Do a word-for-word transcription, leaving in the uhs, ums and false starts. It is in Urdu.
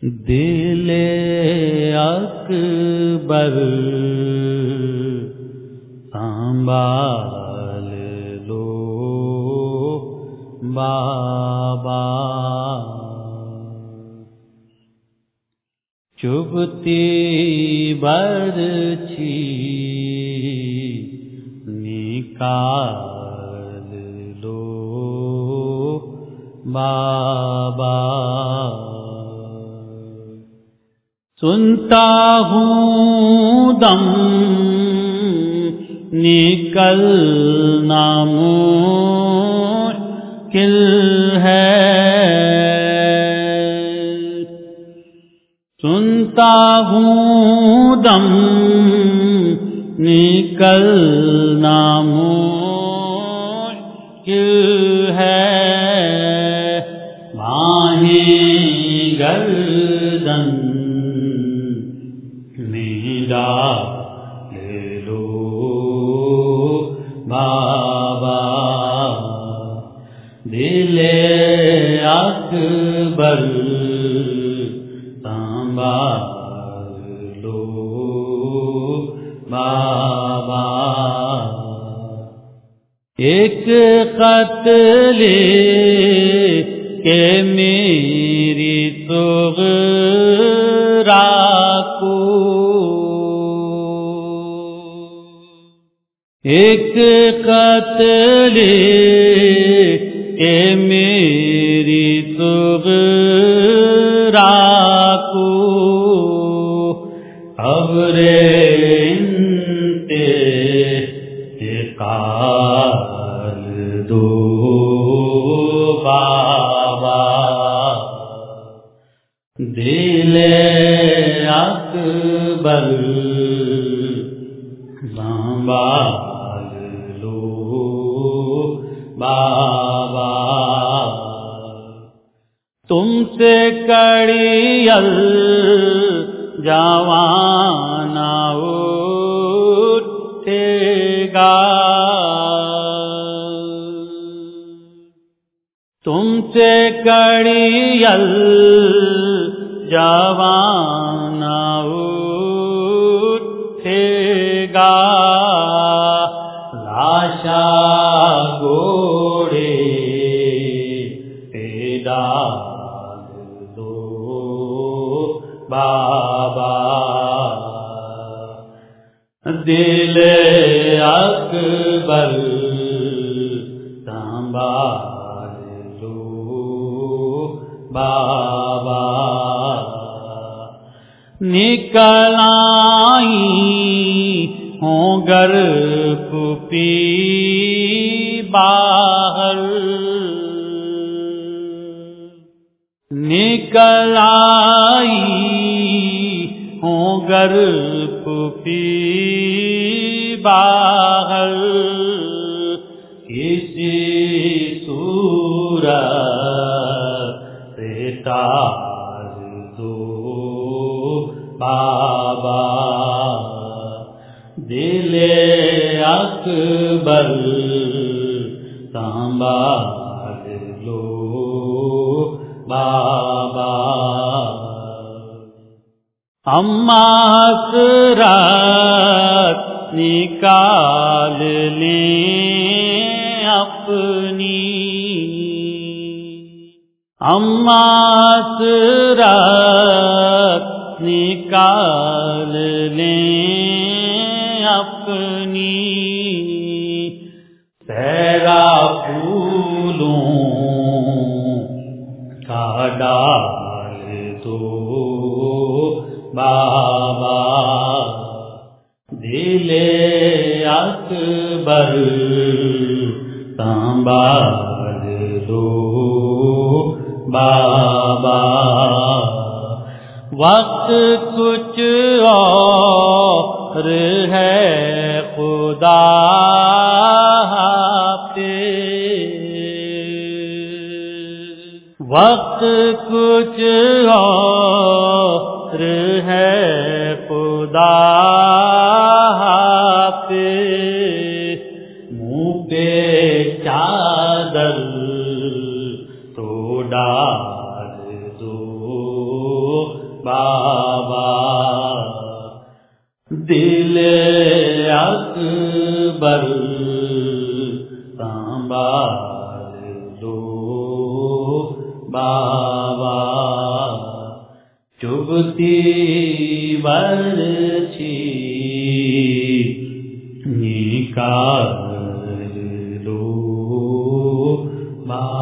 دل اکبر سنبھال لو بابا، چبھتی برچھی نکال لو بابا، سنتا ہوں دم نکلنا مشکل ہے، سنتا ہوں دم نکلنا مشکل ہے، باہیں گردن میرا لے لو بابا، دل اکبر سنبھال لو بابا، ایک خط لے کہ میری صغرا کو، ایک خط لے کہ میری صغرا کو خبر انتقال دو بابا، دل اکبر سنبھال لو بابا، تم سے کڑی الجوان اٹھے گا، تم سے کڑی الجوان اٹھے گا، لاشا گھوڑے پہ ڈال دو بابا، دل اکبر سنبھال لو بابا، نکل آئی ہوں گر پھوپھی باہر، نکل آئی ہوں گر پھوپھی باہر، کسی صورت سے ٹال دو بابا، دل اکبر سنبھال لو بابا، اماں حسرت نکال لیں اپنی، اماں حسرت نکال لیں اپنی، تیرا پھولوں کا ڈال دو بابا، دل اکبر سنبھال لو بابا، وقت کچھ اور ہے خدا حافظ، وقت کچھ اور ہے خدا حافظ، منہ پہ چادر تو ڈال دو بابا دل اکبر سنبھال لو بابا چبھتی برچھی نکال لو بابا